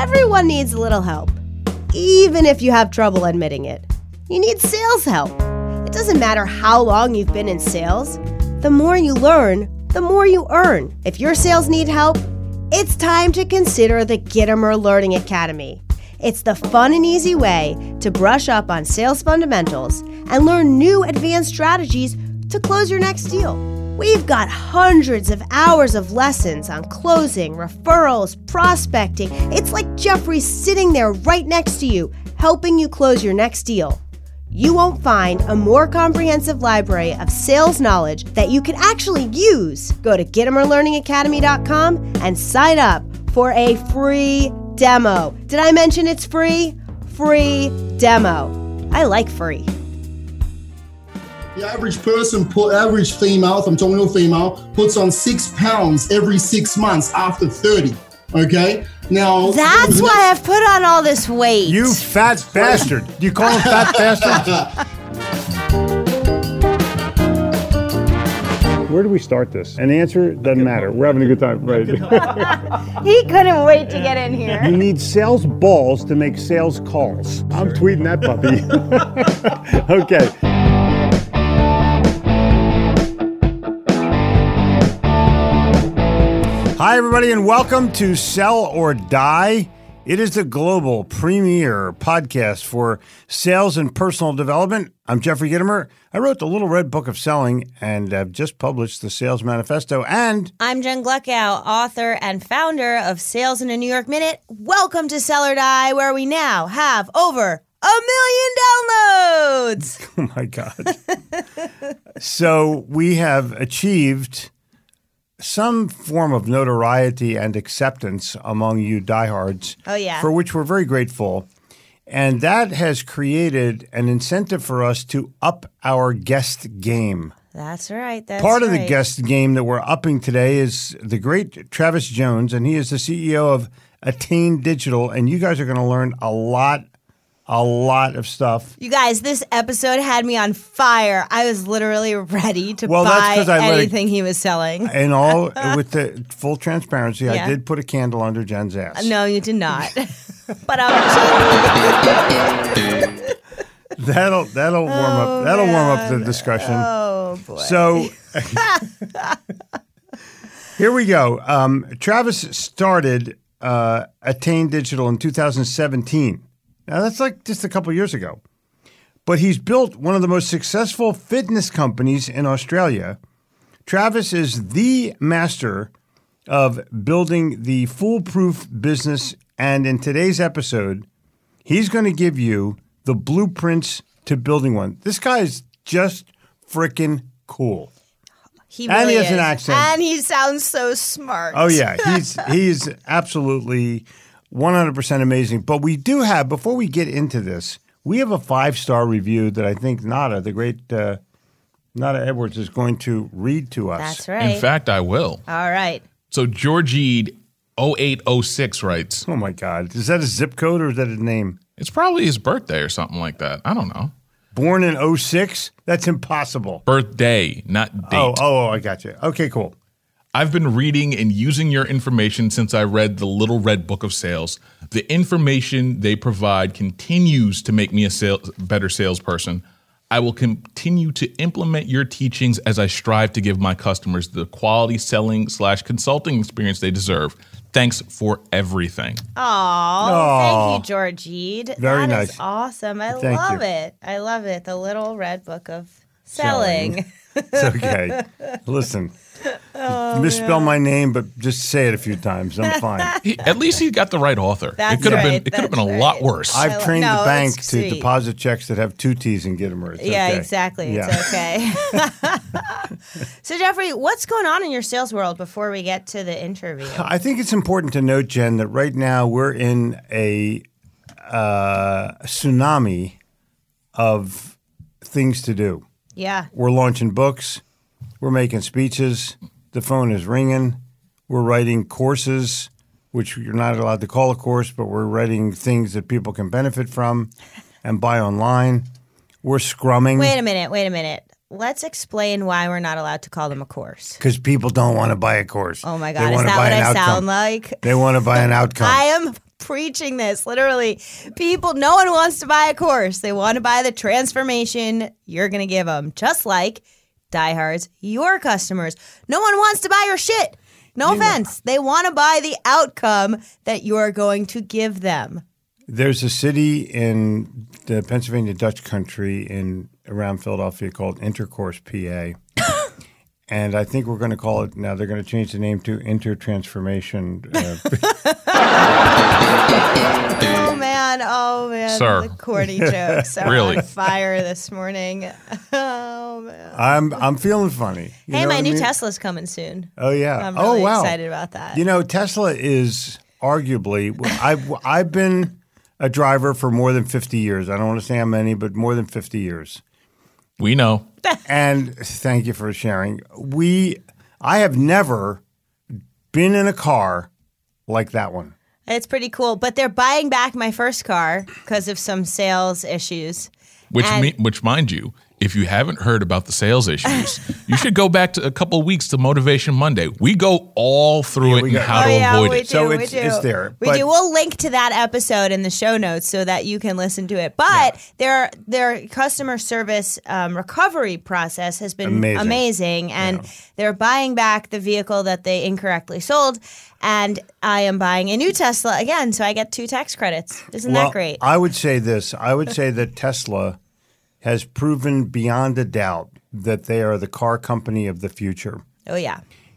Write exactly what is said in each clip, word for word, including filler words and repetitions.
Everyone needs a little help, even if you have trouble admitting it. You need sales help. It doesn't matter how long you've been in sales. The more you learn, the more you earn. If your sales need help, it's time to consider the Gittimer Learning Academy. It's the fun and easy way to brush up on sales fundamentals and learn new advanced strategies to close your next deal. We've got hundreds of hours of lessons on closing, referrals, prospecting. It's like Jeffrey's sitting there right next to you, helping you close your next deal. You won't find a more comprehensive library of sales knowledge that you can actually use. Go to Gittimer Learning Academy dot com and sign up for a free demo. Did I mention it's free? Free demo. I like free. The average person, put average female, if I'm talking to a female, puts on six pounds every six months after thirty. Okay? Now that's why I've put on all this weight. You fat bastard. You call him fat bastard? Where do we start this? An answer doesn't matter. We're having a good time. Right. He couldn't wait to get in here. You need sales balls to make sales calls. I'm tweeting that puppy. Okay. Hi, everybody, and welcome to Sell or Die. It is the global premier podcast for sales and personal development. I'm Jeffrey Gittimer. I wrote the Little Red Book of Selling and have just published the Sales Manifesto. And I'm Jen Gluckow, author and founder of Sales in a New York Minute. Welcome to Sell or Die, where we now have over a million downloads. Oh, my God. So we have achieved some form of notoriety and acceptance among you diehards. Oh, yeah. For which we're very grateful. And that has created an incentive for us to up our guest game. That's right. That's Part of right. the guest game that we're upping today is the great Travis Jones, and he is the C E O of Attain Digital. And you guys are going to learn a lot A lot of stuff. You guys, this episode had me on fire. I was literally ready to well, buy that's I anything it, he was selling. And all with the full transparency, Yeah. I did put a candle under Jen's ass. No, you did not. But I'm that'll that'll warm Oh, up that'll man. warm up the discussion. Oh boy. So here we go. Um, Travis started uh, Attain Digital in two thousand seventeen. Now, that's like just a couple years ago. But he's built one of the most successful fitness companies in Australia. Travis is the master of building the foolproof business. And in today's episode, he's going to give you the blueprints to building one. This guy is just freaking cool. he and really he has is. an accent. And he sounds so smart. Oh, yeah. He's he's absolutely one hundred percent amazing. But we do have, before we get into this, we have a five-star review that I think Nada, the great uh, Nada Edwards, is going to read to us. That's right. In fact, I will. All right. So Georgie oh eight oh six writes, Oh, my God. Is that a zip code or is that a name? it's probably his birthday or something like that. I don't know. Born in oh six? That's impossible. Birthday, not date. Oh, oh, oh, I got you. Okay, cool. I've been reading and using your information since I read the Little Red Book of Sales. The information they provide continues to make me a sales, better salesperson. I will continue to implement your teachings as I strive to give my customers the quality selling slash consulting experience they deserve. Thanks for everything. Oh, thank you, Georgie. Very that nice. Is awesome. I Thank love you. it. I love it. The Little Red Book of Selling. It's okay. Listen, misspell my name, but just say it a few times. I'm fine. He, at least he got the right author. That's it could have right, been. It could have been a that's lot right. worse. I've I- trained no, the bank it's to sweet. deposit checks that have two T's in Gittimer. It's Yeah, okay. exactly. Yeah. It's okay. So, Jeffrey, what's going on in your sales world before we get to the interview? I think it's important to note, Jen, that right now we're in a uh, tsunami of things to do. Yeah. We're launching books. We're making speeches. The phone is ringing. We're writing courses, which you're not allowed to call a course, but we're writing things that people can benefit from and buy online. We're scrumming. Wait a minute. Wait a minute. Let's explain why we're not allowed to call them a course. Because people don't want to buy a course. Oh, my They God. Is wanna that buy what an I outcome. sound like? They want to buy an outcome. I am preaching this. Literally, people, no one wants to buy a course. They want to buy the transformation you're going to give them. Just like diehards, your customers. No one wants to buy your shit. No offense. They want to buy the outcome that you're going to give them. There's a city in the Pennsylvania Dutch country in around Philadelphia called Intercourse, P A. And I think we're going to call it now. They're going to change the name to Intertransformation. Uh, oh man! Oh man! Sir. The corny jokes are Really? on fire this morning. Oh man! I'm I'm feeling funny. You Hey, know my what I new mean? Tesla's coming soon. Oh yeah! I'm oh really wow! excited about that. You know, Tesla is arguably. I've I've been a driver for more than fifty years. I don't want to say how many, but more than fifty years. We know. And thank you for sharing. We, I have never been in a car like that one. It's pretty cool, but they're buying back my first car because of some sales issues. Which, And- me, which, mind you, if you haven't heard about the sales issues, you should go back to a couple of weeks to Motivation Monday. We go all through Yeah, it we and got- how oh, to yeah, avoid we it. do, So we it's- do. it's there, We but- do. We'll link to that episode in the show notes so that you can listen to it. But their their customer service um, recovery process has been Amazing. amazing, and they're buying back the vehicle that they incorrectly sold. And I am buying a new Tesla again, so I get two tax credits. Isn't well, that great? I would say this. I would say that Tesla has proven beyond a doubt that they are the car company of the future. Oh yeah.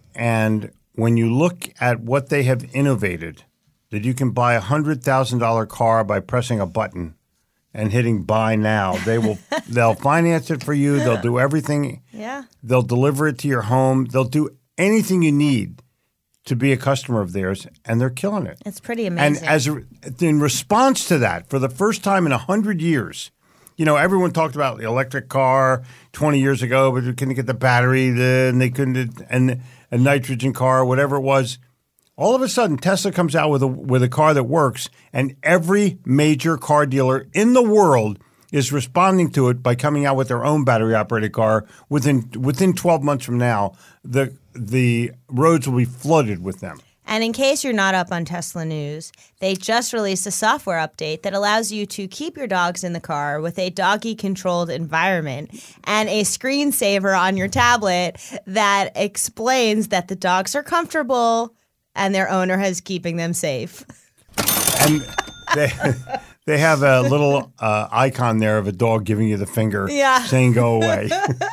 And when you look at what they have innovated, that you can buy a one hundred thousand dollars car by pressing a button and hitting buy now. They will they'll finance it for you. They'll do everything. Yeah. They'll deliver it to your home. They'll do anything you need to be a customer of theirs, and they're killing it. It's pretty And amazing. as a, in response to that, for the first time in one hundred years, you know, everyone talked about the electric car twenty years ago, but they couldn't get the battery, and they couldn't, and a nitrogen car, whatever it was. All of a sudden, Tesla comes out with a with a car that works, and every major car dealer in the world is responding to it by coming out with their own battery-operated car. Within within twelve months from now, the the roads will be flooded with them. And in case you're not up on Tesla news, they just released a software update that allows you to keep your dogs in the car with a doggy-controlled environment and a screensaver on your tablet that explains that the dogs are comfortable and their owner is keeping them safe. And they they have a little uh, icon there of a dog giving you the finger, Yeah. saying "Go away."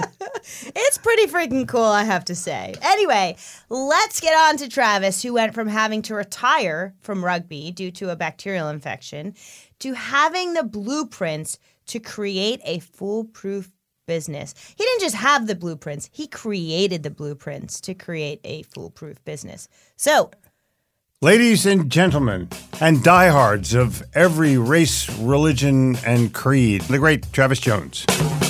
It's pretty freaking cool, I have to say. Anyway, let's get on to Travis, who went from having to retire from rugby due to a bacterial infection to having the blueprints to create a foolproof business. He didn't just have the blueprints, he created the blueprints to create a foolproof business. So, Ladies and gentlemen, and diehards of every race, religion, and creed, the great Travis Jones.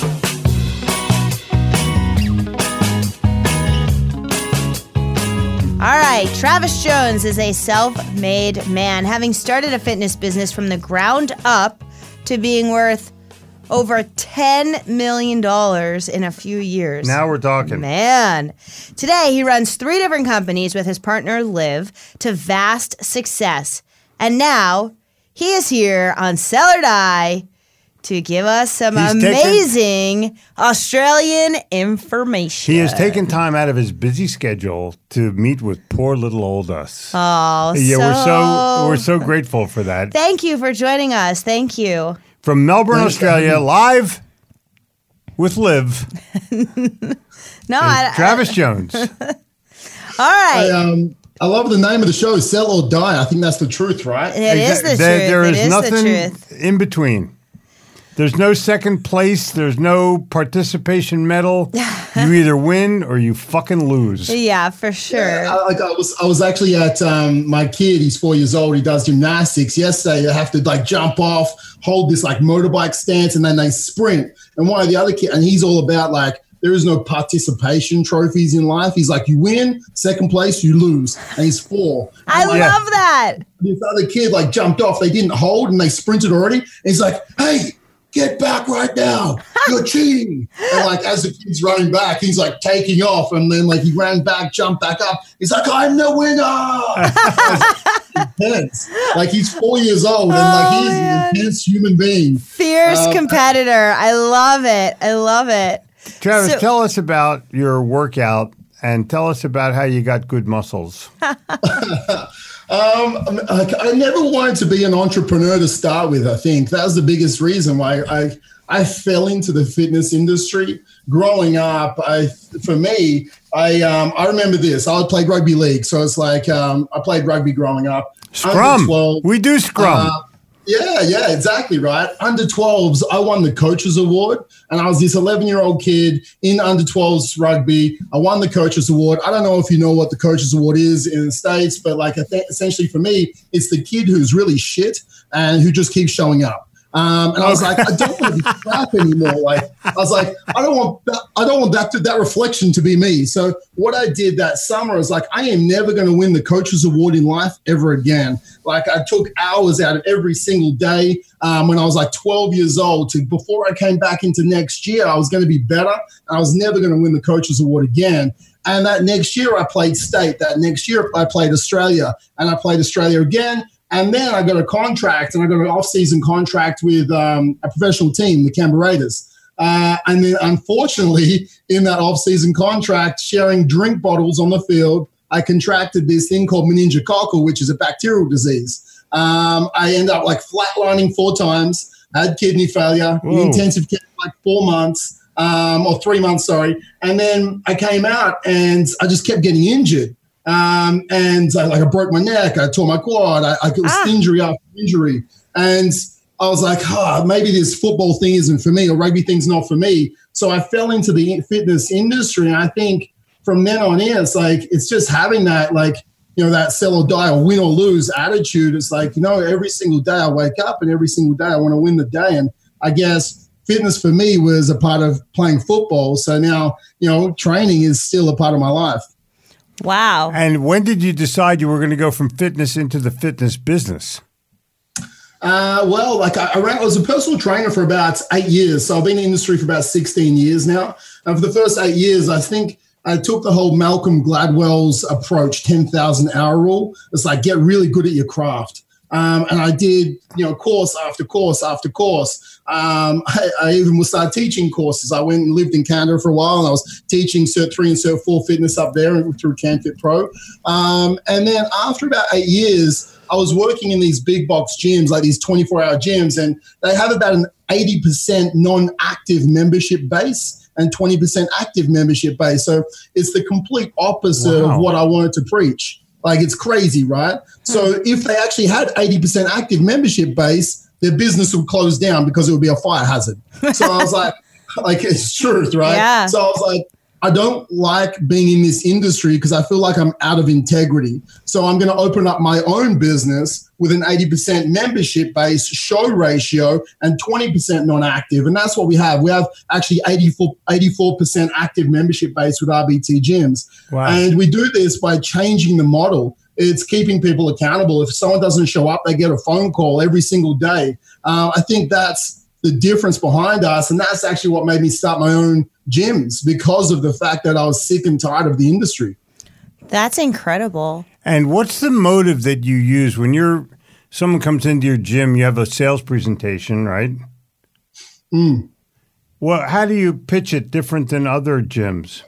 all right, Travis Jones is a self-made man, having started a fitness business from the ground up to being worth over ten million dollars in a few years. Now we're talking. Man. Today, he runs three different companies with his partner, Liv, to vast success. And now, he is here on Sell or Die to give us some He's taken- amazing Australian information. He has taken time out of his busy schedule to meet with poor little old us. Oh, yeah, so, we're so we're so grateful for that. Thank you for joining us. Thank you. From Melbourne, Thanks, Australia, Kevin. live with Liv, No, I, Travis Jones. all right. I, um, I love the name of the show, Sell or Die. I think that's the truth, right? It is the There- truth. There It is is nothing the truth. in between. There's no second place. There's no participation medal. You either win or you fucking lose. Yeah, for sure. I, like I was, I was actually at um, my kid. He's four years old. He does gymnastics. Yesterday, they have to like jump off, hold this like motorbike stance, and then they sprint. And one of the other kids, and he's all about like there is no participation trophies in life. He's like, you win, second place, you lose, and he's four. I And, like, love that. this other kid like jumped off. They didn't hold, and they sprinted already. And he's like, hey. Get back right now. You're cheating. And like as the kid's running back, he's like taking off. And then like he ran back, jumped back up. He's like, I'm the winner. Intense. Like he's four years old and Oh, like he's man. an intense human being. Fierce Um, competitor. I love it. I love it. Travis, So- tell us about your workout and tell us about how you got good muscles. Um, I, I never wanted to be an entrepreneur to start with. I think that was the biggest reason why I I fell into the fitness industry. Growing up, I for me, I um, I remember this. I played rugby league, so it's like um, I played rugby growing up. Under Scrum. twelve, We do scrum. uh, Yeah, yeah, exactly right. Under twelves, I won the Coaches Award, and I was this eleven-year-old kid in under twelves rugby. I won the Coaches Award. I don't know if you know what the Coaches Award is in the States, but like I think essentially for me, it's the kid who's really shit and who just keeps showing up. Um, and I was like, I don't want to be crap anymore. Like I was like, I don't want that, I don't want that to, that reflection to be me. So what I did that summer is like, I am never going to win the Coaches Award in life ever again. Like I took hours out of every single day um, when I was like twelve years old to before I came back into next year, I was going to be better. And I was never going to win the Coaches Award again. And that next year I played state. That next year I played Australia, and I played Australia again. And then I got a contract, and I got an off-season contract with um, a professional team, the Canberra Raiders. Uh, and then, unfortunately, in that off-season contract, sharing drink bottles on the field, I contracted this thing called meningococcal, which is a bacterial disease. Um, I ended up like flatlining four times, had kidney failure, in Whoa. intensive care for like four months, um, or three months, sorry. And then I came out, and I just kept getting injured. Um, and I, like I broke my neck, I tore my quad, I, I it was Ah. injury after injury. And I was like, oh, maybe this football thing isn't for me, or rugby thing's not for me. So I fell into the fitness industry. And I think from then on in, it's like, it's just having that, like, you know, that sell or die or win or lose attitude. It's like, you know, every single day I wake up and every single day I want to win the day. And I guess fitness for me was a part of playing football. So now, you know, training is still a part of my life. Wow. And when did you decide you were going to go from fitness into the fitness business? Uh, well, like I, I, ran, I was a personal trainer for about eight years. So I've been in the industry for about sixteen years now. And for the first eight years, I think I took the whole Malcolm Gladwell's approach, ten thousand hour rule. It's like, get really good at your craft. Um, and I did, you know, course after course after course. Um, I, I even was start teaching courses. I went and lived in Canada for a while, and I was teaching Cert three and Cert four fitness up there through CanFit Pro. Um, and then after about eight years, I was working in these big box gyms, like these twenty-four hour gyms, and they have about an eighty percent non-active membership base and twenty percent active membership base. So it's the complete opposite Wow. of what I wanted to preach. Like, it's crazy, right? So if they actually had eighty percent active membership base, their business would close down because it would be a fire hazard. So I was like, like it's truth, right? Yeah. So I was like, I don't like being in this industry because I feel like I'm out of integrity. So I'm going to open up my own business with an eighty percent membership base, show ratio, and twenty percent non-active. And that's what we have. We have actually eighty-four percent active membership base with R B T gyms. Wow. And we do this by changing the model. It's keeping people accountable. If someone doesn't show up, they get a phone call every single day. Uh, I think that's the difference behind us. And that's actually what made me start my own gyms, because of the fact that I was sick and tired of the industry. That's incredible. And what's the motive that you use when you're someone comes into your gym? You have a sales presentation, right? Mm. Well, how do you pitch it different than other gyms?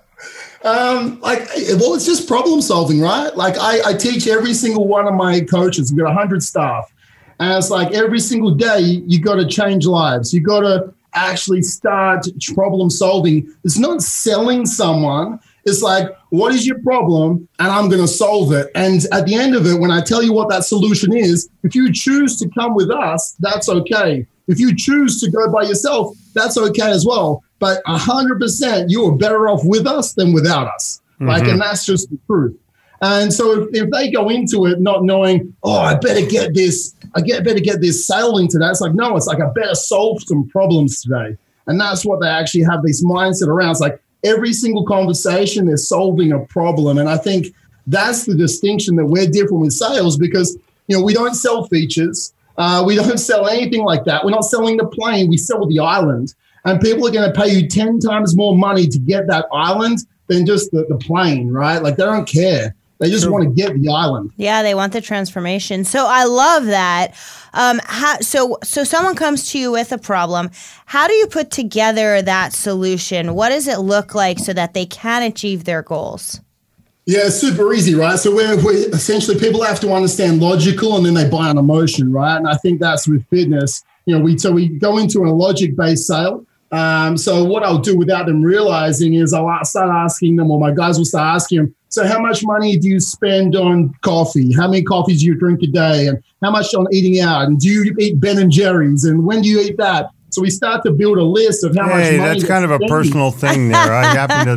Um, like, well, it's just problem solving, right? Like I, I teach every single one of my coaches. We've got one hundred staff. And it's like every single day you got to change lives. You got to actually start problem solving. It's not selling someone. It's like, what is your problem? And I'm going to solve it. And at the end of it, when I tell you what that solution is, if you choose to come with us, that's okay. If you choose to go by yourself, that's okay as well. But one hundred percent you are better off with us than without us. Mm-hmm. Like, and that's just the truth. And so if, if they go into it not knowing, oh, I better get this, I get better get this sale into that. It's like, no, it's like I better solve some problems today. And that's what they actually have this mindset around. It's like every single conversation, they're solving a problem. And I think that's the distinction that we're different with sales, because, you know, we don't sell features. Uh, we don't sell anything like that. We're not selling the plane. We sell the island. And people are going to pay you ten times more money to get that island than just the, the plane, right? Like, they don't care. They just want to get the island. Yeah, they want the transformation. So I love that. Um, how, so so someone comes to you with a problem. How do you put together that solution? What does it look like so that they can achieve their goals? Yeah, it's super easy, right? So we're, we're essentially, people have to understand logical and then they buy on emotion, right? And I think that's with fitness. You know, we so we go into a logic-based sale. Um, so what I'll do without them realizing is I'll start asking them, or my guys will start asking them, so how much money do you spend on coffee? How many coffees do you drink a day? And how much on eating out? And do you eat Ben and Jerry's? And when do you eat that? So we start to build a list of how hey, much money. That's kind of a spending. personal thing there. I happen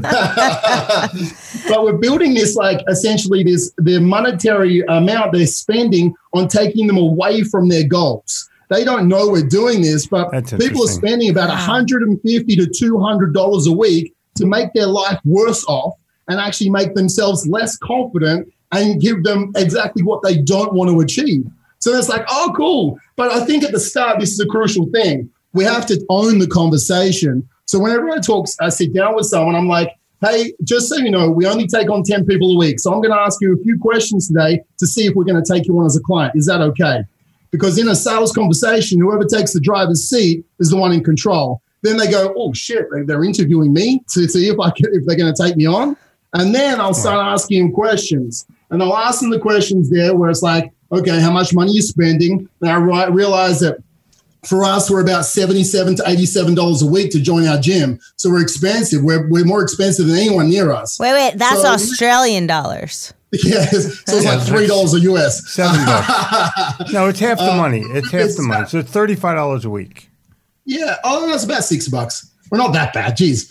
to. But we're building this, like, essentially this the monetary amount they're spending on taking them away from their goals. They don't know we're doing this, but That's people are spending about one hundred fifty to two hundred dollars a week to make their life worse off and actually make themselves less confident and give them exactly what they don't want to achieve. So it's like, oh, cool. But I think at the start, this is a crucial thing. We have to own the conversation. So whenever I talk, I sit down with someone, I'm like, hey, just so you know, we only take on ten people a week. So I'm going to ask you a few questions today to see if we're going to take you on as a client. Is that okay? Because in a sales conversation, whoever takes the driver's seat is the one in control. Then they go, oh, shit, they're interviewing me to see if I can, if they're going to take me on. And then I'll start asking them questions. And I'll ask them the questions there where it's like, okay, how much money are you spending? And I realize that for us, we're about seventy-seven to eighty-seven dollars a week to join our gym. So we're expensive. We're, we're more expensive than anyone near us. Wait, wait, that's so, Australian dollars. Yeah, so it's like three dollars a U S. Seven bucks. No, it's half the money. It's half it's the money. not, So it's thirty-five dollars a week. Yeah. Oh, that's about six bucks. We're not that bad. Jeez.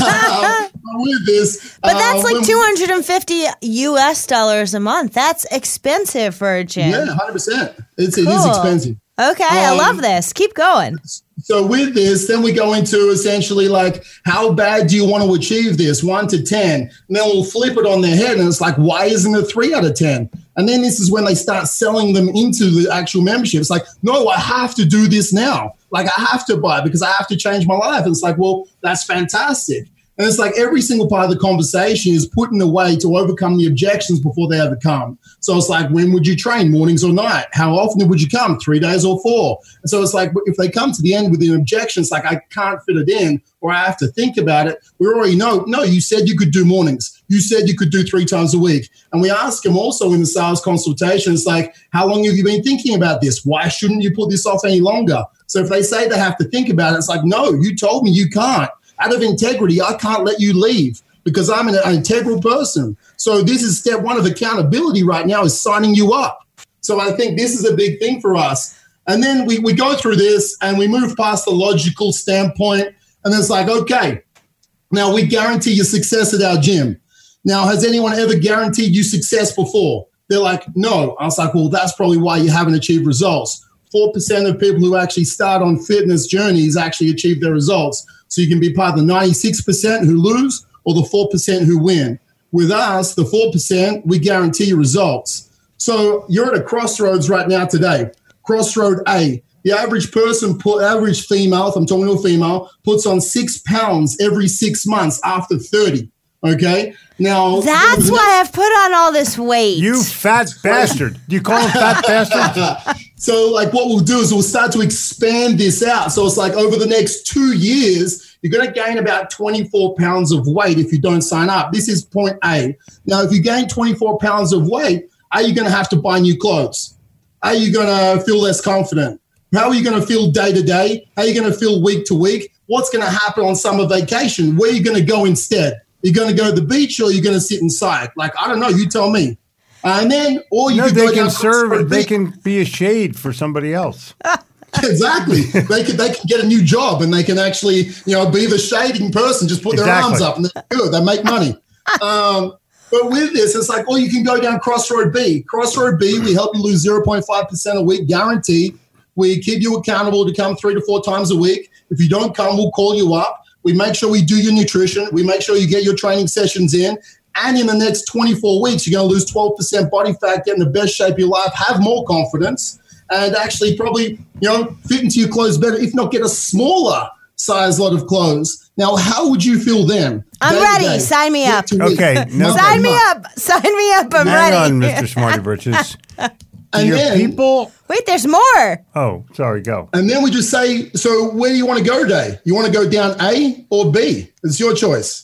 Uh, with this, but that's uh, like two hundred fifty U S dollars a month. That's expensive for a gym. Yeah, one hundred percent. It's, cool. It is expensive. Okay, um, I love this. Keep going. So with this, then we go into essentially like, how bad do you want to achieve this? One to ten. And then we'll flip it on their head and it's like, why isn't it three out of ten? And then this is when they start selling them into the actual membership. It's like, no, I have to do this now. Like I have to buy because I have to change my life. And it's like, well, that's fantastic. And it's like every single part of the conversation is put in a way to overcome the objections before they ever come. So it's like, when would you train, mornings or night? How often would you come, three days or four? And so it's like, if they come to the end with an objection, it's like, I can't fit it in or I have to think about it. We already know, no, you said you could do mornings. You said you could do three times a week. And we ask them also in the sales consultation, it's like, how long have you been thinking about this? Why shouldn't you put this off any longer? So if they say they have to think about it, it's like, no, you told me you can't. Out of integrity, I can't let you leave because I'm an, an integral person. So this is step one of accountability right now is signing you up. So I think this is a big thing for us. And then we, we go through this and we move past the logical standpoint. And it's like, okay, now we guarantee your success at our gym. Now, has anyone ever guaranteed you success before? They're like, no. I was like, well, that's probably why you haven't achieved results. four percent of people who actually start on fitness journeys actually achieve their results. So you can be part of the ninety-six percent who lose or the four percent who win. With us, the four percent, we guarantee you results. So you're at a crossroads right now today. Crossroad A, the average person, put, average female, if I'm talking to a female, puts on six pounds every six months after thirty. Okay? Now that's why I've put on all this weight. You fat bastard. Do you call him fat bastard? So like what we'll do is we'll start to expand this out. So it's like over the next two years, you're going to gain about twenty-four pounds of weight if you don't sign up. This is point A. Now, if you gain twenty-four pounds of weight, are you going to have to buy new clothes? Are you going to feel less confident? How are you going to feel day to day? How are you going to feel week to week? What's going to happen on summer vacation? Where are you going to go instead? You're going to go to the beach or you're going to sit inside? Like, I don't know. You tell me. Uh, and then, or you no, can they go can down serve. They can be a shade for somebody else. Exactly. They can they can get a new job and they can actually, you know, be the shading person. Just put their exactly. arms up and they're good. They make money. Um, but with this, it's like, oh, you can go down Crossroad B. Crossroad B, we help you lose zero point five percent a week, guaranteed. We keep you accountable to come three to four times a week. If you don't come, we'll call you up. We make sure we do your nutrition. We make sure you get your training sessions in. And in the next twenty-four weeks, you're going to lose twelve percent body fat, get in the best shape of your life, have more confidence, and actually probably, you know, fit into your clothes better, if not get a smaller size lot of clothes. Now, how would you feel then? I'm Day to ready. day, Sign me week up. to week, Okay, month no- by Sign me month? up. Sign me up. I'm Hang ready. on, Mister Smarty Britches. And Your then, people. Wait, there's more. Oh, sorry. Go. and then we just say, so where do you want to go today? You want to go down A or B? It's your choice.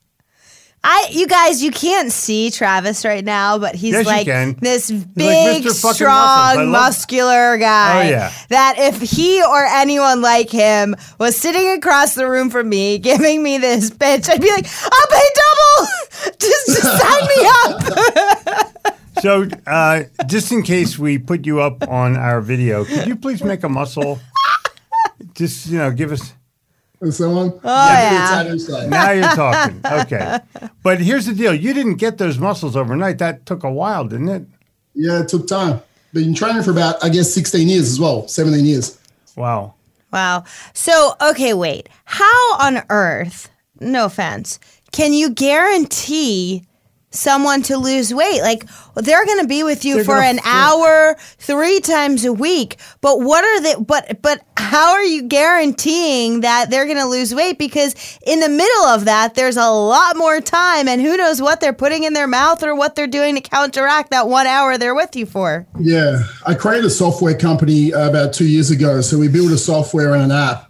I, you guys, you can't see Travis right now, but he's Yes, you like can. this like big, Mister fucking strong, Muscles. I love- muscular guy. Oh, yeah. That if he or anyone like him was sitting across the room from me, giving me this pitch, I'd be like, "I'll pay double. just, just sign me up." So, uh, just in case we put you up on our video, could you please make a muscle? Just, you know, give us. And so on. Oh yeah. Now you're talking. Okay. But here's the deal. You didn't get those muscles overnight. That took a while, didn't it? Yeah, it took time. Been training for about, I guess, sixteen years as well, seventeen years. Wow. Wow. So, okay, wait. How on earth, no offense, can you guarantee someone to lose weight? Like, they're going to be with you They're for gonna an f- hour, three times a week. But what are they, but, but how are you guaranteeing that they're going to lose weight? Because in the middle of that, there's a lot more time, and who knows what they're putting in their mouth or what they're doing to counteract that one hour they're with you for. Yeah, I created a software company uh, about two years ago. So we built a software and an app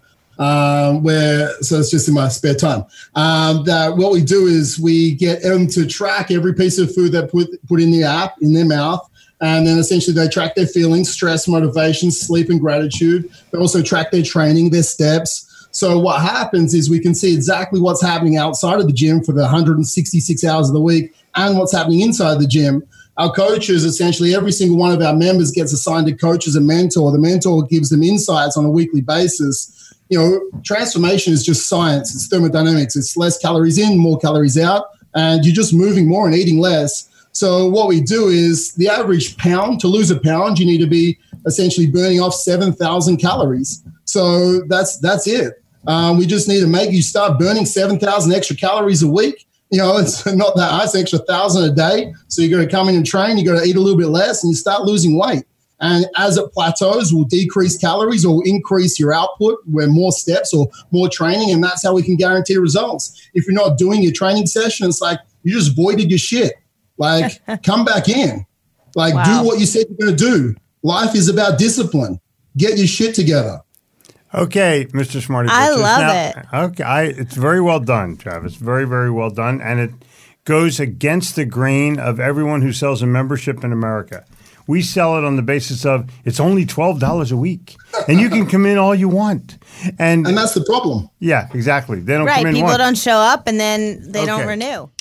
um, where, so it's just in my spare time. Um, that what we do is we get them to track every piece of food they put put in the app in their mouth, and then essentially they track their feelings, stress, motivation, sleep, and gratitude. They also track their training, their steps. So what happens is we can see exactly what's happening outside of the gym for the one hundred sixty-six hours of the week and what's happening inside the gym. Our coaches, essentially every single one of our members gets assigned a coach as a mentor. The mentor gives them insights on a weekly basis. You know, transformation is just science. It's thermodynamics. It's less calories in, more calories out, and you're just moving more and eating less. So what we do is the average pound, to lose a pound, you need to be essentially burning off seven thousand calories. So that's that's it. Um, we just need to make you start burning seven thousand extra calories a week. You know, it's not that high. It's an extra one thousand a day. So you got to come in and train. You got to eat a little bit less, and you start losing weight. And as it plateaus, we'll decrease calories or increase your output where more steps or more training. And that's how we can guarantee results. If you're not doing your training session, it's like you just voided your shit. Like, come back in. Like, Wow. do what you said you're going to do. Life is about discipline. Get your shit together. Okay, Mister Smarty I Britches. love Now- it. Okay, I, it's very well done, Travis. Very, very well done. And it goes against the grain of everyone who sells a membership in America. We sell it on the basis of it's only twelve dollars a week, and you can come in all you want. And, And that's the problem. yeah, exactly. They don't Right. come in People once. don't show up and then they don't Okay. renew.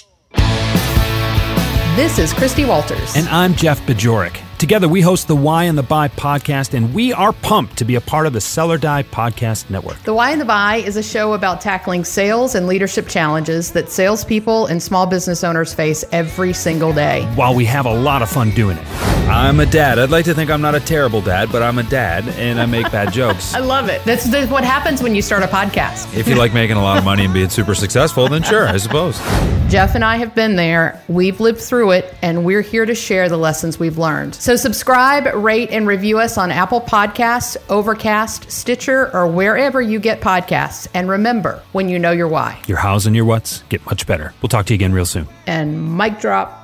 This is Christy Walters. And I'm Jeff Bajorek. Together, we host the Why and the Buy podcast, and we are pumped to be a part of the Sell or Die Podcast Network. The Why and the Buy is a show about tackling sales and leadership challenges that salespeople and small business owners face every single day. While we have a lot of fun doing it. I'm a dad. I'd like to think I'm not a terrible dad, but I'm a dad and I make bad jokes. I love it. That's, that's what happens when you start a podcast. If you like making a lot of money and being super successful, then sure, I suppose. Jeff and I have been there. We've lived through it, and we're here to share the lessons we've learned. So subscribe, rate, and review us on Apple Podcasts, Overcast, Stitcher, or wherever you get podcasts. And remember, when you know your why. Your hows and your whats get much better. We'll talk to you again real soon. And mic drop.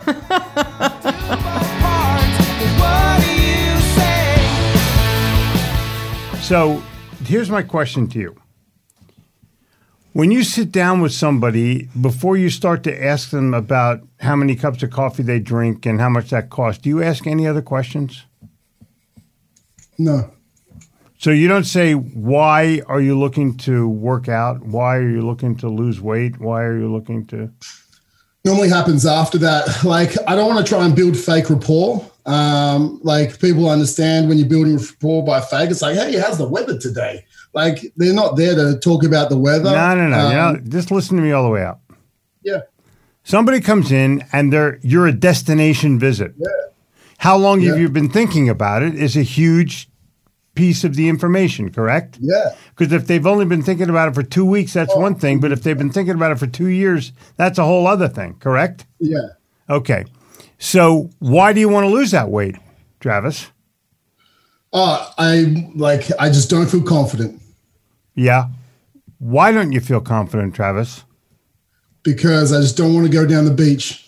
So here's my question to you. When you sit down with somebody, before you start to ask them about how many cups of coffee they drink and how much that costs, do you ask any other questions? No. So you don't say, why are you looking to work out? Why are you looking to lose weight? Why are you looking to... Normally happens after that. Like, I don't want to try and build fake rapport. Um, like, people understand when you're building rapport by fake. It's like, hey, how's the weather today? Like, they're not there to talk about the weather. No, no, no. Um, you know, just listen to me all the way out. Yeah. Somebody comes in and they're you're a destination visit. Yeah. How long have Yeah. you been thinking about it is a huge piece of the information, correct? Yeah. Because if they've only been thinking about it for two weeks, that's one thing. But if they've been thinking about it for two years, that's a whole other thing, correct? Yeah. Okay. So why do you want to lose that weight, Travis? Oh, I like, I just don't feel confident. Yeah. Why don't you feel confident, Travis? Because I just don't want to go down the beach.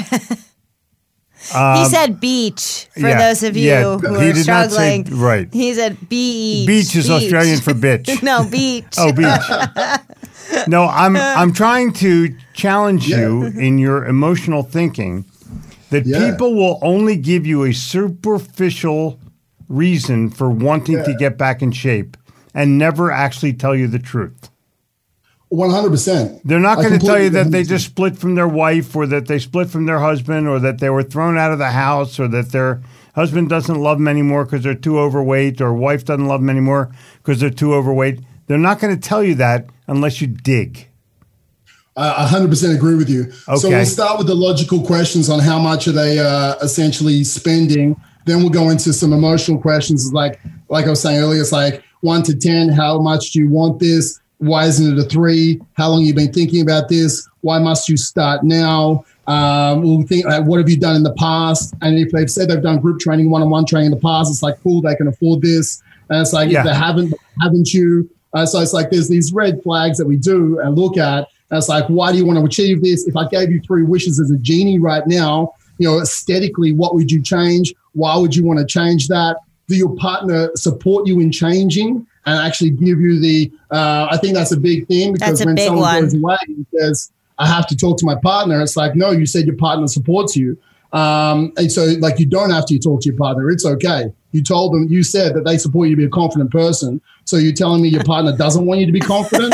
Um, he said beach for yeah, those of you yeah, who he are did struggling. Not say, right. He said beach. Beach is beach. Australian for bitch. No, beach. Oh, beach. No, I'm I'm trying to challenge yeah. you in your emotional thinking that yeah. people will only give you a superficial reason for wanting yeah. to get back in shape and never actually tell you the truth. one hundred percent. They're not going to tell you that they just split from their wife or that they split from their husband or that they were thrown out of the house or that their husband doesn't love them anymore because they're too overweight or wife doesn't love them anymore because they're too overweight. They're not going to tell you that unless you dig. I one hundred percent agree with you. Okay. So we'll start with the logical questions on how much are they uh, essentially spending. Then we'll go into some emotional questions like, like I was saying earlier, it's like one to ten, how much do you want this? Why isn't it a three? How long have you been thinking about this? Why must you start now? Um, we'll think, like, what have you done in the past? And if they've said they've done group training, one-on-one training in the past, it's like, cool, they can afford this. And it's like, yeah. if they haven't, haven't you? Uh, so it's like there's these red flags that we do and look at. And it's like, why do you want to achieve this? If I gave you three wishes as a genie right now, you know, aesthetically, what would you change? Why would you want to change that? Do your partner support you in changing? And actually give you the, uh, I think that's a big thing because when someone one. goes away and says, I have to talk to my partner, it's like, no, you said your partner supports you. Um, and so like you don't have to talk to your partner. It's okay. You told them, you said that they support you to be a confident person. So you're telling me your partner doesn't want you to be confident?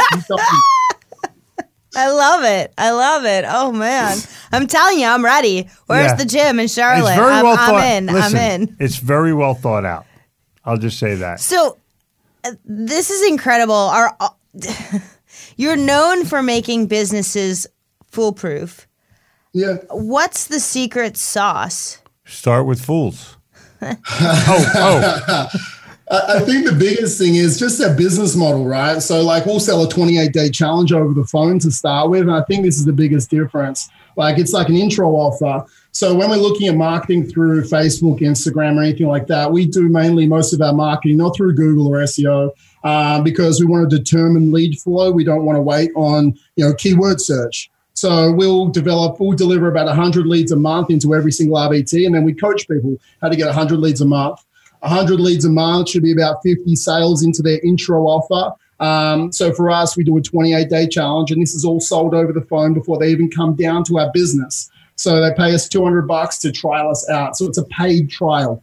I love it. I love it. Oh, man. I'm telling you, I'm ready. Where's yeah. the gym in Charlotte? It's very I'm, well I'm thought, in. listen, I'm in. It's very well thought out. I'll just say that. So this is incredible. Our, uh, you're known for making businesses foolproof. Yeah. What's the secret sauce? Start with fools. oh, oh. I think the biggest thing is just their business model, right? So like we'll sell a twenty-eight day challenge over the phone to start with. And I think this is the biggest difference. Like it's like an intro offer. So when we're looking at marketing through Facebook, Instagram, or anything like that, we do mainly most of our marketing, not through Google or S E O, uh, because we want to determine lead flow. We don't want to wait on, you know, keyword search. So we'll develop, we'll deliver about one hundred leads a month into every single R B T, and then we coach people how to get one hundred leads a month. one hundred leads a month should be about fifty sales into their intro offer. Um, so for us, we do a twenty-eight day challenge, and this is all sold over the phone before they even come down to our business. So they pay us two hundred bucks to trial us out. So it's a paid trial.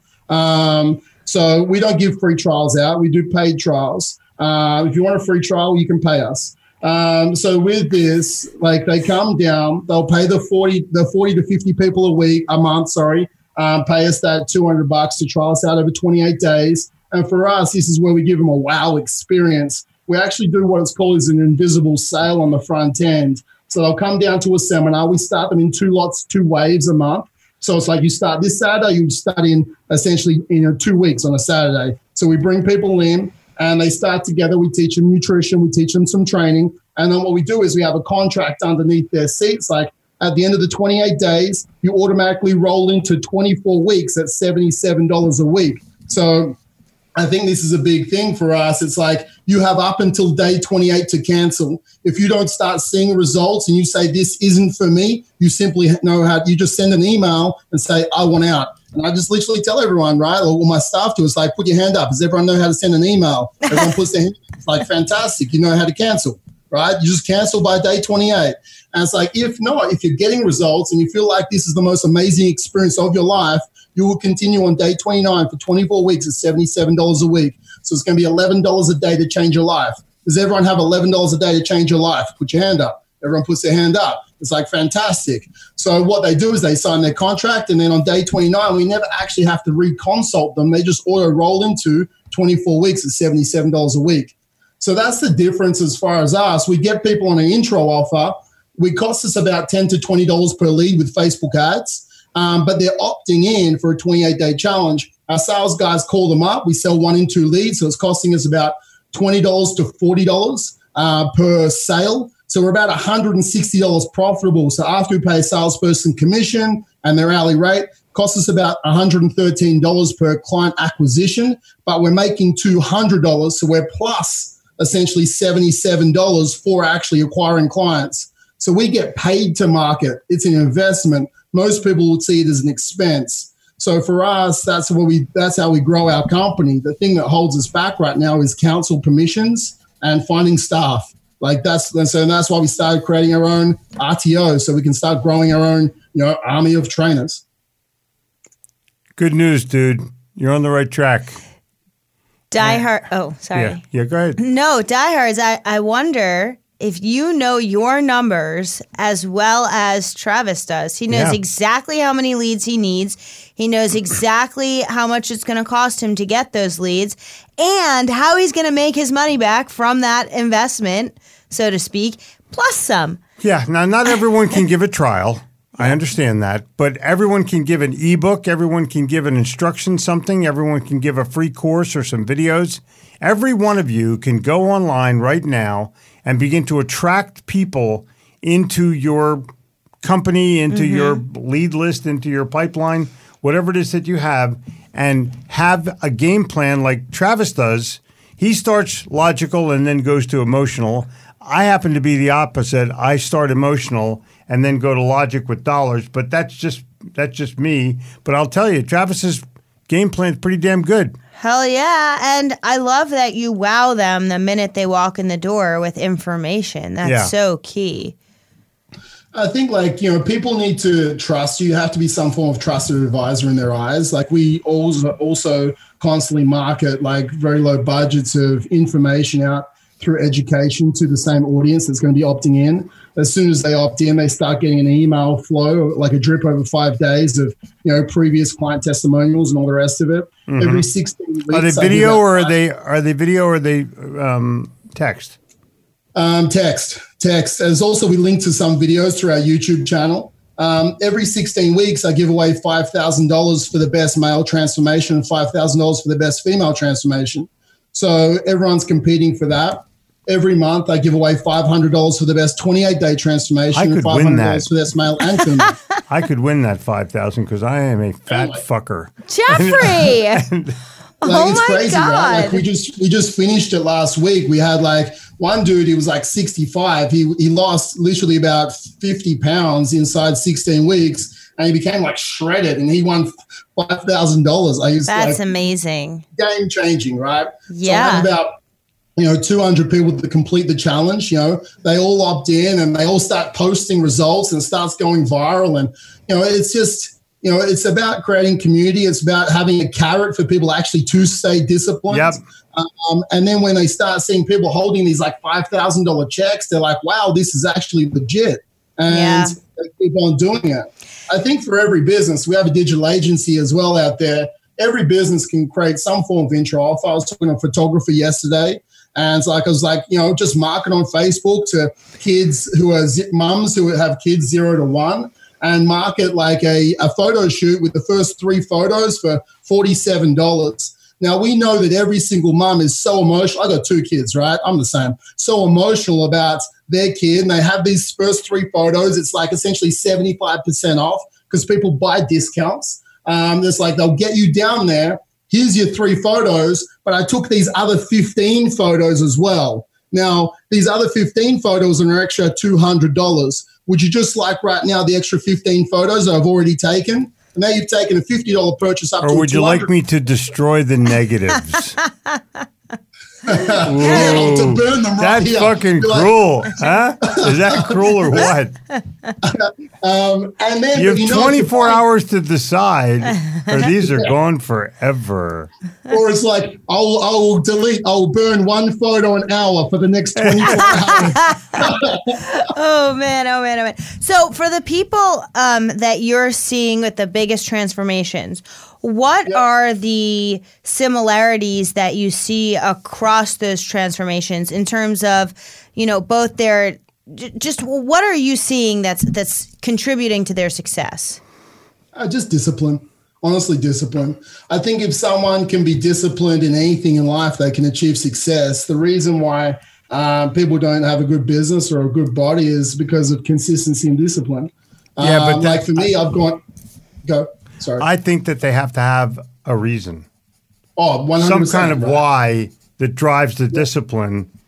Um, so we don't give free trials out. We do paid trials. Uh, if you want a free trial, you can pay us. Um, so with this, like they come down, they'll pay the forty, the forty to fifty people a week, a month, sorry, um, pay us that two hundred bucks to trial us out over twenty-eight days. And for us, this is where we give them a wow experience. We actually do what it's called is an invisible sale on the front end. So they'll come down to a seminar. We start them in two lots, two waves a month. So it's like you start this Saturday, you start in essentially you know two weeks on a Saturday. So we bring people in and they start together. We teach them nutrition. We teach them some training. And then what we do is we have a contract underneath their seats. Like at the end of the twenty-eight days, you automatically roll into twenty-four weeks at seventy-seven dollars a week. So I think this is a big thing for us. It's like you have up until day twenty-eight to cancel. If you don't start seeing results and you say, this isn't for me, you simply know how, you just send an email and say, I want out. And I just literally tell everyone, right? Or my staff do, it's like, put your hand up. Does everyone know how to send an email? Everyone puts their hand up. It's like, fantastic. You know how to cancel, right? You just cancel by day twenty-eight. And it's like, if not, if you're getting results and you feel like this is the most amazing experience of your life, you will continue on day twenty-nine for twenty-four weeks at seventy-seven dollars a week. So it's going to be eleven dollars a day to change your life. Does everyone have eleven dollars a day to change your life? Put your hand up. Everyone puts their hand up. It's like, fantastic. So what they do is they sign their contract, and then on day twenty-nine, we never actually have to reconsult them. They just auto roll into twenty-four weeks at seventy-seven dollars a week. So that's the difference as far as us. We get people on an intro offer. We cost us about ten to twenty dollars per lead with Facebook ads. Um, but they're opting in for a twenty-eight day challenge. Our sales guys call them up. We sell one in two leads. So it's costing us about twenty dollars to forty dollars uh, per sale. So we're about one hundred sixty dollars profitable. So after we pay a salesperson commission and their hourly rate, costs us about one hundred thirteen dollars per client acquisition, but we're making two hundred dollars. So we're plus essentially seventy-seven dollars for actually acquiring clients. So we get paid to market. It's an investment. Most people would see it as an expense. So for us, that's what we that's how we grow our company. The thing that holds us back right now is council permissions and finding staff. Like that's and so that's why we started creating our own R T O, so we can start growing our own, you know, army of trainers. Good news, dude. You're on the right track. Die Hard. Oh, sorry. Yeah, yeah, go ahead. No, diehards. I, I wonder if you know your numbers as well as Travis does. He knows Yeah. exactly how many leads he needs. He knows exactly how much it's going to cost him to get those leads and how he's going to make his money back from that investment, so to speak, plus some. Yeah, now not everyone can give a trial. I understand that, but everyone can give an ebook, everyone can give an instruction something, everyone can give a free course or some videos. Every one of you can go online right now and begin to attract people into your company, into mm-hmm. your lead list, into your pipeline, whatever it is that you have, and have a game plan like Travis does. He starts logical and then goes to emotional. I happen to be the opposite. I start emotional and then go to logic with dollars, but that's just that's just me. But I'll tell you, Travis's game plan is pretty damn good. Hell yeah. And I love that you wow them the minute they walk in the door with information. That's Yeah. so key. I think, like, you know, people need to trust you. You have to be some form of trusted advisor in their eyes. Like, we also also constantly market like very low budgets of information out through education to the same audience that's going to be opting in. As soon as they opt in, they start getting an email flow, like a drip over five days of, you know, previous client testimonials and all the rest of it. Mm-hmm. Every sixteen weeks. Are they I do video that or are five- they are they video or are they um, text? Um, text, text. As also, we link to some videos through our YouTube channel. Um, every sixteen weeks, I give away five thousand dollars for the best male transformation and five thousand dollars for the best female transformation. So everyone's competing for that. Every month, I give away five hundred dollars for the best twenty-eight day transformation I could and win five hundred dollars that. for the best male and female. I could win that five thousand because I am a fat Anyway. fucker. Jeffrey! Like, oh it's my crazy, God. right? Like we just we just finished it last week. We had like one dude, he was like sixty-five. He he lost literally about fifty pounds inside sixteen weeks, and he became like shredded, and he won five thousand dollars. I used That's like, amazing. game changing, right? Yeah. So I had about you know two hundred people that complete the challenge. You know, they all opt in and they all start posting results and it starts going viral, and you know it's just. You know, it's about creating community. It's about having a carrot for people actually to stay disciplined. Yep. Um, and then when they start seeing people holding these like five thousand dollars checks, they're like, wow, this is actually legit. And Yeah. they keep on doing it. I think for every business, we have a digital agency as well out there. Every business can create some form of intro offer. I was talking to a photographer yesterday. And it's like, I was like, you know, just market on Facebook to kids who are z- mums who have kids zero to one. And market like a, a photo shoot with the first three photos for forty-seven dollars. Now, we know that every single mom is so emotional. I got two kids, right? I'm the same. So emotional about their kid. And they have these first three photos. It's like essentially seventy-five percent off because people buy discounts. Um, it's like they'll get you down there. Here's your three photos, but I took these other fifteen photos as well. Now, these other fifteen photos are an extra two hundred dollars. Would you just like right now the extra fifteen photos that I've already taken? And now you've taken a fifty dollars purchase up to Or would you like two hundred me to destroy the negatives? Yeah, or to burn them right That's here. fucking You're like- cruel, huh? Is that cruel or what? Um, and then You have but know, if twenty-four you- hours to decide, or these are gone forever. Or it's like, I'll, I'll delete, I'll burn one photo an hour for the next twenty-four hours. Oh man, oh man, oh man. So for the people um, that you're seeing with the biggest transformations, what Yep. are the similarities that you see across those transformations in terms of, you know, both their j- just what are you seeing that's that's contributing to their success? Uh, just discipline. Honestly, discipline. I think if someone can be disciplined in anything in life, they can achieve success. The reason why uh, people don't have a good business or a good body is because of consistency and discipline. Yeah, but Um, that- like for me, I've gone, go, sorry. I think that they have to have a reason, oh, one hundred some percent. kind of right. why that drives the discipline.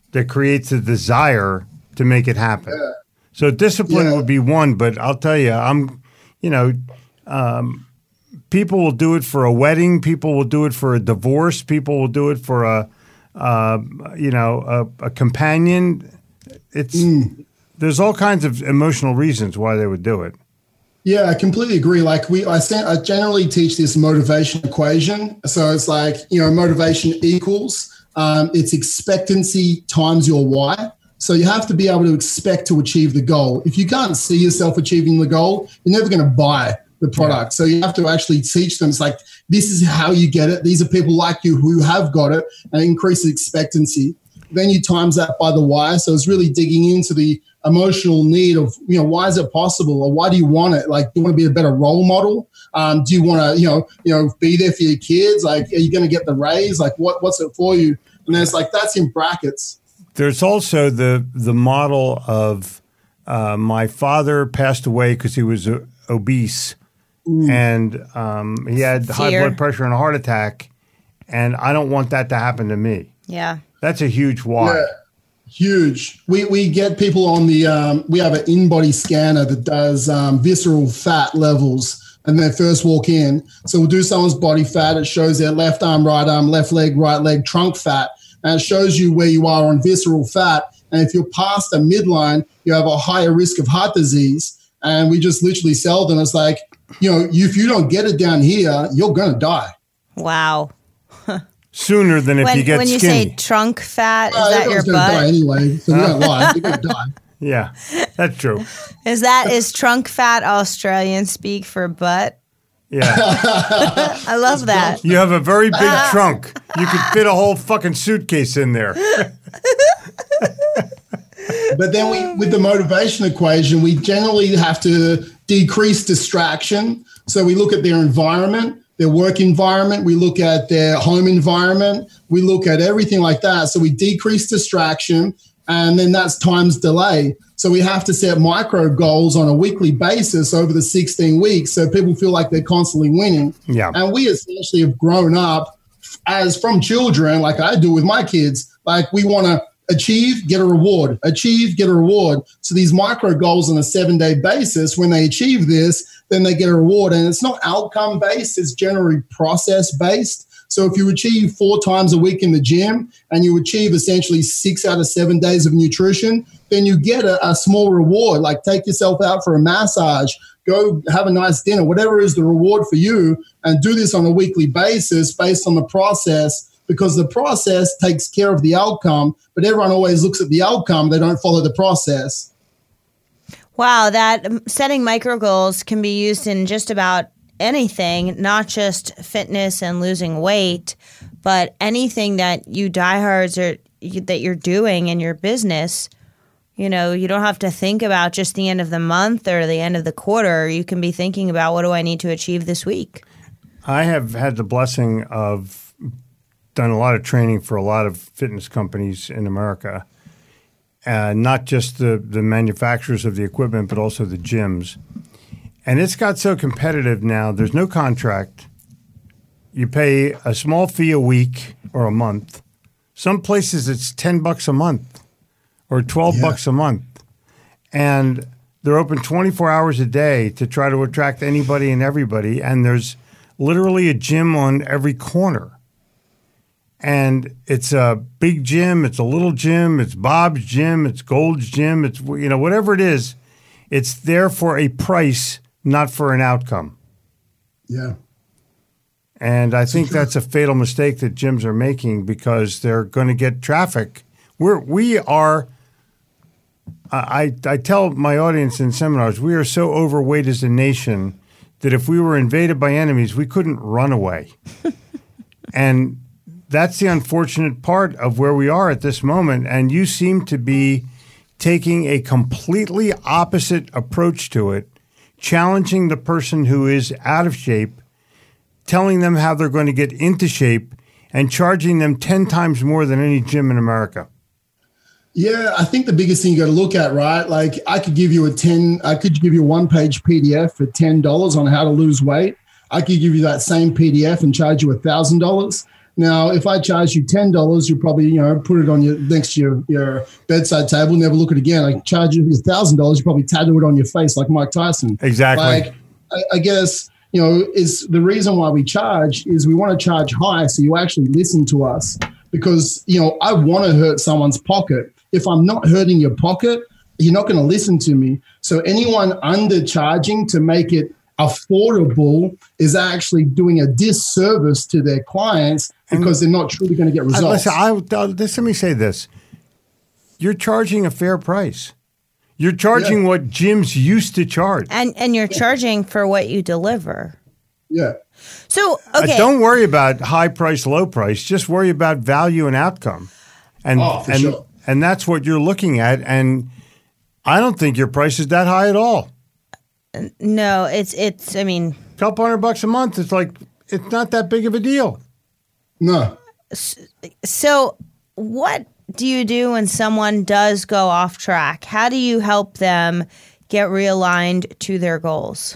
that creates a desire to make it happen. Yeah. So discipline Yeah. would be one, but I'll tell you, I'm, you know, um, people will do it for a wedding. People will do it for a divorce. People will do it for a, uh, you know, a, a companion. It's Mm. there's all kinds of emotional reasons why they would do it. Yeah, I completely agree. Like we, I, st- I generally teach this motivation equation. So it's like, you know, motivation equals um, it's expectancy times your why. So you have to be able to expect to achieve the goal. If you can't see yourself achieving the goal, you're never going to buy the product. So you have to actually teach them. It's like, this is how you get it. These are people like you who have got it, and it increases expectancy. Then you times that by the why. So it's really digging into the emotional need of, you know, why is it possible, or why do you want it? Like, do you want to be a better role model? Um, do you want to, you know, you know, be there for your kids? Like, are you going to get the raise? Like, what, what's it for you? And then it's like, that's in brackets. There's also the the model of uh, my father passed away because he was uh, obese, Mm. and um, he had high Fear. blood pressure and a heart attack, and I don't want that to happen to me. Yeah. That's a huge why. Yeah, huge. We we get people on the um, we have an in-body scanner that does um, visceral fat levels, and they first walk in. So we'll do someone's body fat. It shows their left arm, right arm, left leg, right leg, trunk fat, and it shows you where you are on visceral fat. And if you're past a midline, you have a higher risk of heart disease. And we just literally sell them. It's like, you know, if you don't get it down here, you're gonna die. Wow. Sooner than if When, you get when you skinny. say trunk fat, is Uh, that your everyone's gonna die butt? anyway, so we don't lie. You're gonna die. Yeah, that's true. Is that is trunk fat Australian speak for butt? Yeah. I love that. You have a very big trunk. You could fit a whole fucking suitcase in there. But then we, with the motivation equation, we generally have to decrease distraction. So we look at their environment, their work environment. We look at their home environment. We look at everything like that. So we decrease distraction, and then that's times delay. So we have to set micro goals on a weekly basis over the sixteen weeks, so people feel like they're constantly winning. Yeah. And we essentially have grown up as from children, like I do with my kids. Like, we want to achieve, get a reward, achieve, get a reward. So these micro goals on a seven day basis, when they achieve this, then they get a reward. And it's not outcome based, it's generally process based. So if you achieve four times a week in the gym and you achieve essentially six out of seven days of nutrition, then you get a, a small reward, like take yourself out for a massage, go have a nice dinner, whatever is the reward for you, and do this on a weekly basis based on the process, because the process takes care of the outcome, but everyone always looks at the outcome. They don't follow the process. Wow, that um, setting micro goals can be used in just about anything, not just fitness and losing weight, but anything that you diehards are you, that you're doing in your business. You know, you don't have to think about just the end of the month or the end of the quarter. You can be thinking about, what do I need to achieve this week? I have had the blessing of done a lot of training for a lot of fitness companies in America, uh, not just the, the manufacturers of the equipment, but also the gyms. And it's got so competitive now, there's no contract. You pay a small fee a week or a month. Some places it's ten bucks a month or twelve Yeah. bucks a month. And they're open twenty-four hours a day to try to attract anybody and everybody. And there's literally a gym on every corner. And it's a big gym, it's a little gym, it's Bob's gym, it's Gold's gym, it's, you know, whatever it is, it's there for a price, not for an outcome. Yeah. And I think that's a fatal mistake that gyms are making, because they're going to get traffic. We're, we are, I, I tell my audience in seminars, we are so overweight as a nation that if we were invaded by enemies, we couldn't run away. And that's the unfortunate part of where we are at this moment. And you seem to be taking a completely opposite approach to it, challenging the person who is out of shape, telling them how they're going to get into shape, and charging them ten times more than any gym in America. Yeah, I think the biggest thing you got to look at, right? Like, I could give you a ten, I could give you a one-page P D F for ten dollars on how to lose weight. I could give you that same P D F and charge you a thousand dollars. Now, if I charge you ten dollars, you probably, you know, put it on your next to your, your bedside table, never look at it again. I charge you one thousand dollars, you probably tattoo it on your face like Mike Tyson. Exactly. Like, I, I guess, you know, is the reason why we charge is we want to charge high so you actually listen to us. Because, you know, I want to hurt someone's pocket. If I'm not hurting your pocket, you're not going to listen to me. So anyone undercharging to make it affordable is actually doing a disservice to their clients because they're not truly going to get results. Uh, listen, I, uh, let me say this. You're charging a fair price. You're charging yeah. what gyms used to charge. And and you're charging for what you deliver. Yeah. So, okay. Uh, don't worry about high price, low price. Just worry about value and outcome. And, oh, for and, sure. and that's what you're looking at. And I don't think your price is that high at all. No, it's, it's. I mean. A couple hundred bucks a month, it's like, it's not that big of a deal. No. So what do you do when someone does go off track? How do you help them get realigned to their goals?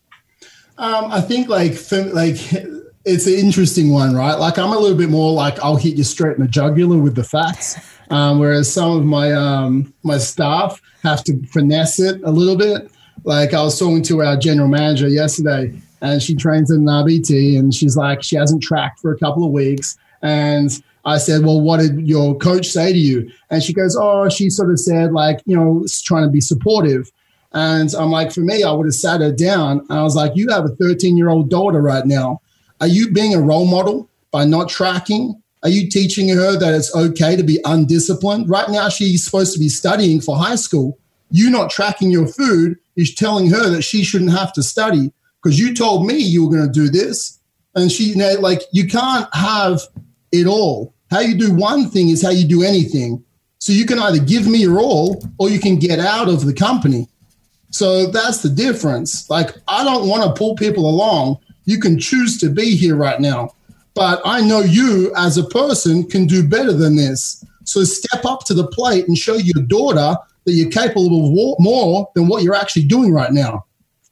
Um, I think like for, like it's an interesting one, right? Like I'm a little bit more like I'll hit you straight in the jugular with the facts, um, whereas some of my um, my staff have to finesse it a little bit. Like I was talking to our general manager yesterday, and she trains in an R B T, and she's like she hasn't tracked for a couple of weeks, and I said, well, what did your coach say to you? And she goes, oh, she sort of said like, you know, trying to be supportive. And I'm like, for me, I would have sat her down. And I was like, you have a thirteen-year-old daughter right now. Are you being a role model by not tracking? Are you teaching her that it's okay to be undisciplined? Right now, she's supposed to be studying for high school. You not tracking your food is telling her that she shouldn't have to study because you told me you were going to do this. And she, you know, like, you can't have it all. How you do one thing is how you do anything. So you can either give me your all or you can get out of the company. So that's the difference. Like, I don't want to pull people along. You can choose to be here right now. But I know you as a person can do better than this. So step up to the plate and show your daughter that you're capable of more than what you're actually doing right now.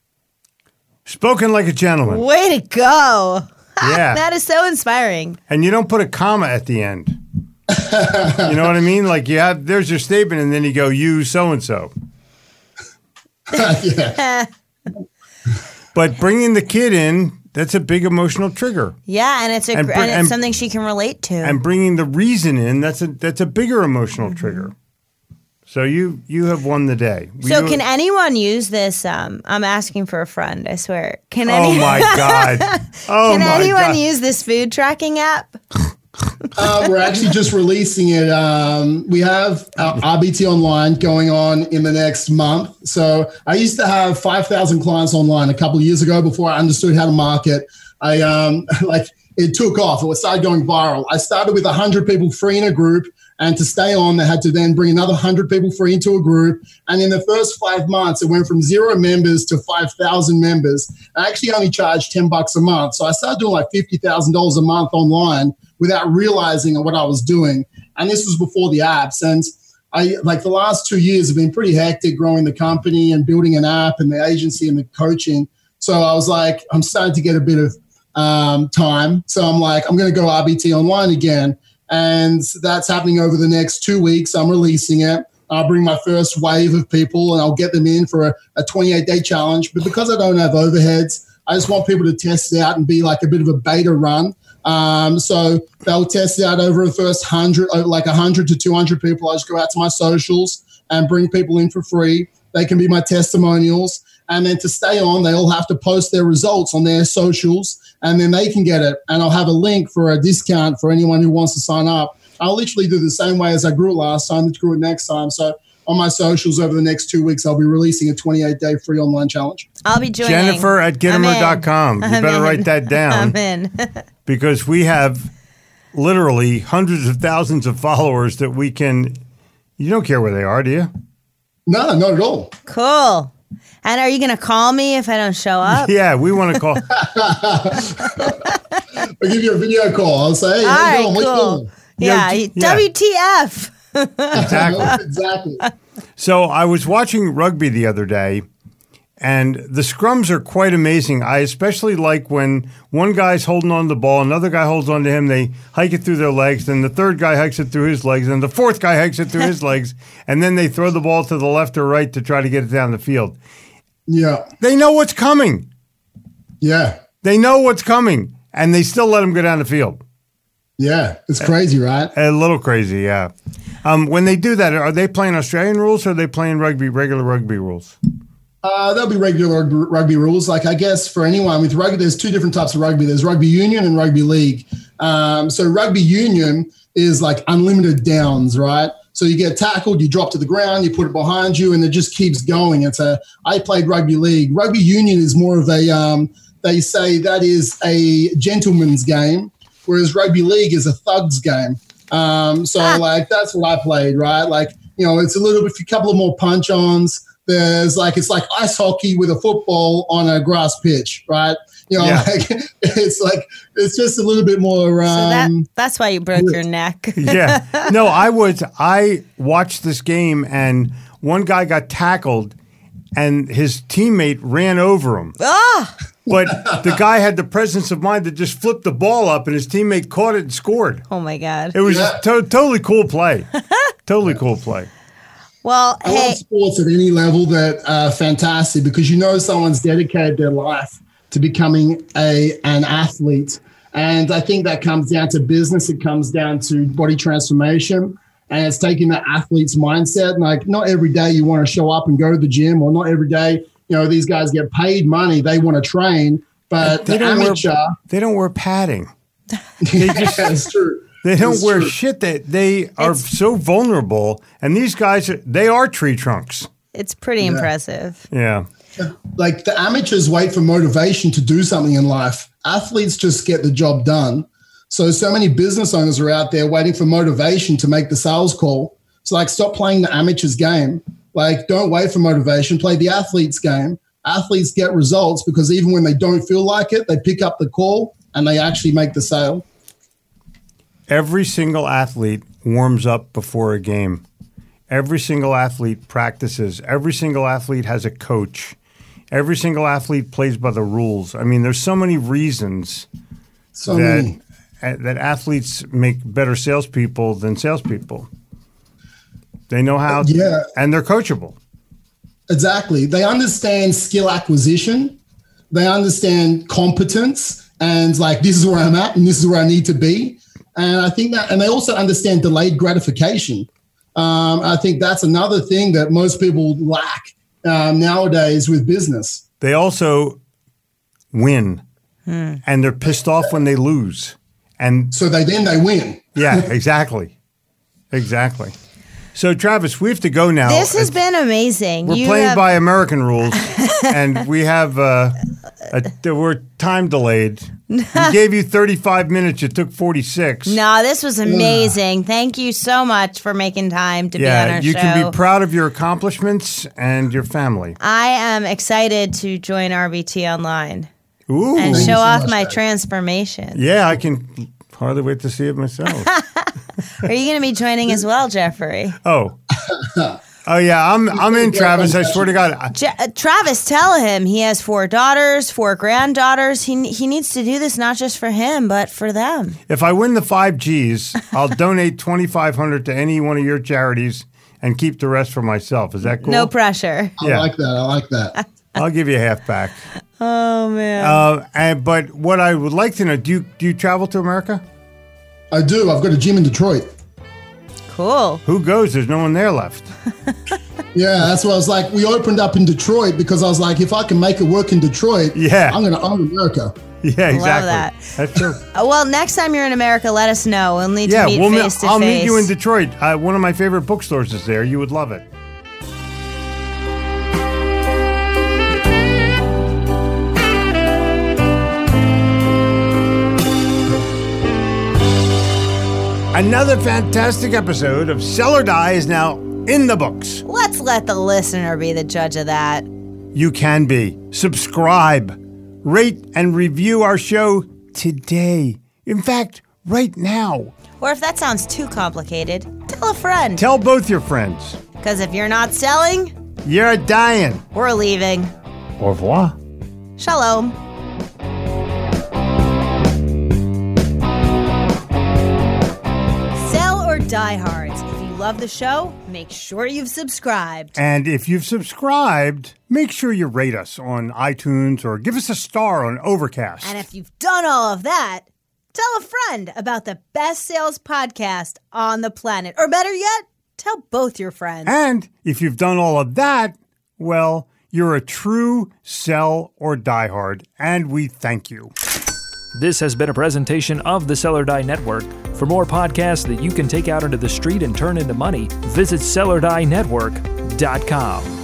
Spoken like a gentleman. Way to go. Yeah. That is so inspiring. And you don't put a comma at the end. You know what I mean? Like you have, there's your statement and then you go, you so-and-so. Yeah. But bringing the kid in, that's a big emotional trigger. Yeah, and it's a And br- and it's and- something she can relate to. And bringing the reason in, that's a that's a bigger emotional Mm-hmm. trigger. So you you have won the day. so You- can anyone use this? Um, I'm asking for a friend, I swear. Can Oh any- my God. Oh Can my anyone God. use this food tracking app? Uh, we're actually just releasing it. Um, we have our R B T Online going on in the next month. So I used to have five thousand clients online a couple of years ago before I understood how to market. I um, like it took off. It started going viral. I started with one hundred people free in a group. And to stay on, they had to then bring another one hundred people free into a group. And in the first five months, it went from zero members to five thousand members. I actually only charged ten bucks a month. So I started doing like fifty thousand dollars a month online without realizing what I was doing. And this was before the apps. And I like the last two years have been pretty hectic growing the company and building an app and the agency and the coaching. So I was like, I'm starting to get a bit of um, time. So I'm like, I'm going to go R B T Online again. And that's happening over the next two weeks. I'm releasing it. I'll bring my first wave of people and I'll get them in for a, a twenty-eight day challenge. But because I don't have overheads, I just want people to test it out and be like a bit of a beta run. Um, so they'll test it out over the first hundred, like one hundred to two hundred people. I just go out to my socials and bring people in for free. They can be my testimonials. And then to stay on, they all have to post their results on their socials and then they can get it. And I'll have a link for a discount for anyone who wants to sign up. I'll literally do the same way as I grew it last time, I grew it next time. So on my socials over the next two weeks, I'll be releasing a twenty-eight day free online challenge. I'll be joining. Jennifer at Gittimer dot com. You I'm better in. write that down. I'm in. Because we have literally hundreds of thousands of followers that we can, you don't care where they are, do you? No, not at all. Cool. And are you going to call me if I don't show up? Yeah, we want to call. I'll give you a video call. I'll say, hey, All how right, you doing? What you cool. doing? Yeah, Yeah, yeah. W T F. Exactly. Exactly. So I was watching rugby the other day, And the scrums are quite amazing. I especially like when one guy's holding on to the ball, another guy holds on to him, they hike it through their legs, then the third guy hikes it through his legs, and the fourth guy hikes it through his legs, and then they throw the ball to the left or right to try to get it down the field. Yeah. They know what's coming. Yeah. They know what's coming, and they still let them go down the field. Yeah. It's crazy, right? A little crazy, yeah. Um, when they do that, are they playing Australian rules or are they playing rugby, regular rugby rules? Uh, there'll be regular rugby rules. Like, I guess for anyone with rugby, there's two different types of rugby. There's rugby union and rugby league. Um, so rugby union is like unlimited downs, right? So you get tackled, you drop to the ground, you put it behind you, and it just keeps going. It's a, I played rugby league. Rugby union is more of a, um, they say that is a gentleman's game, whereas rugby league is a thug's game. Um, so ah. like, that's what I played, right? Like, you know, it's a little bit, a couple of more punch-ons. There's like, it's like ice hockey with a football on a grass pitch, right? You know, yeah. like, it's like, it's just a little bit more. Um, so that, that's why you broke your neck. Yeah. No, I was, I watched this game and one guy got tackled and his teammate ran over him. Ah! But the guy had the presence of mind to just flip the ball up and his teammate caught it and scored. Oh my God. It was Yeah. just to- totally cool play. Totally cool play. Well, I hey, love sports at any level that are fantastic because you know someone's dedicated their life to becoming a an athlete. And I think that comes down to business. It comes down to body transformation. And it's taking the athlete's mindset. Like, not every day you want to show up and go to the gym, or not every day, you know, these guys get paid money. They want to train. But They the don't amateur. wear, they don't wear padding. Yeah, it's true. They don't It's wear true. shit. That they are It's- so vulnerable. And these guys, are, they are tree trunks. it's pretty impressive. Yeah. Like, the amateurs wait for motivation to do something in life. Athletes just get the job done. So, so many business owners are out there waiting for motivation to make the sales call. So, like, stop playing the amateurs game. Like, don't wait for motivation. Play the athletes game. Athletes get results because even when they don't feel like it, they pick up the call and they actually make the sale. Every single athlete warms up before a game. Every single athlete practices. Every single athlete has a coach. Every single athlete plays by the rules. I mean, there's so many reasons So that many. uh, that athletes make better salespeople than salespeople. They know how, Yeah. and they're coachable. Exactly. They understand skill acquisition. They understand competence and like, this is where I'm at and this is where I need to be. And I think that, and they also understand delayed gratification. Um, I think that's another thing that most people lack um, nowadays with business. They also win, and they're pissed off when they lose. And So they then they win. yeah, exactly, exactly. So Travis, we have to go now. This has been amazing. We're You playing have- by American rules, and we have uh, a, we're time delayed. We gave you thirty-five minutes. You took forty-six. No, this was amazing. Thank you so much for making time to be on Yeah, our you show. can be proud of your accomplishments and your family. I am excited to join R B T Online Ooh, and Thank show you so off much, my guys. transformation. yeah, I can hardly wait to see it myself. Are you going to be joining as well, Jeffrey? Oh, oh yeah, I'm I'm in, Travis. I swear to God. I- Je- uh, Travis, tell him he has four daughters, four granddaughters. He he needs to do this not just for him, but for them. If I win the five G's, I'll donate twenty-five hundred to any one of your charities and keep the rest for myself. Is that cool? No pressure. I Yeah. like that. I like that. I'll give you half back. Oh man. Uh, and but what I would like to know, do you do you travel to America? I do. I've got a gym in Detroit. Cool. Who goes? There's no one there left. Yeah, that's what I was like. We opened up in Detroit because I was like, if I can make it work in Detroit, Yeah. I'm going to own America. Yeah, exactly. that. That's true. Uh, well, next time you're in America, let us know. We'll need Yeah, to meet we'll meet- face to I'll face. meet you in Detroit. Uh, one of my favorite bookstores is there. You would love it. Another fantastic episode of Sell or Die is now in the books. Let's let the listener be the judge of that. You can be. Subscribe, rate, and review our show today. In fact, right now. Or if that sounds too complicated, tell a friend. Tell both your friends. Because if you're not selling, You're dying. we're leaving. Au revoir. Shalom. Sell or Die Hards. If you love the show, make sure you've subscribed. And if you've subscribed, make sure you rate us on iTunes or give us a star on Overcast. And if you've done all of that, tell a friend about the best sales podcast on the planet. Or better yet, tell both your friends. And if you've done all of that, well, you're a true sell or diehard, and we thank you. This has been a presentation of the Sell or Die Network. For more podcasts that you can take out into the street and turn into money, visit sell or die network dot com.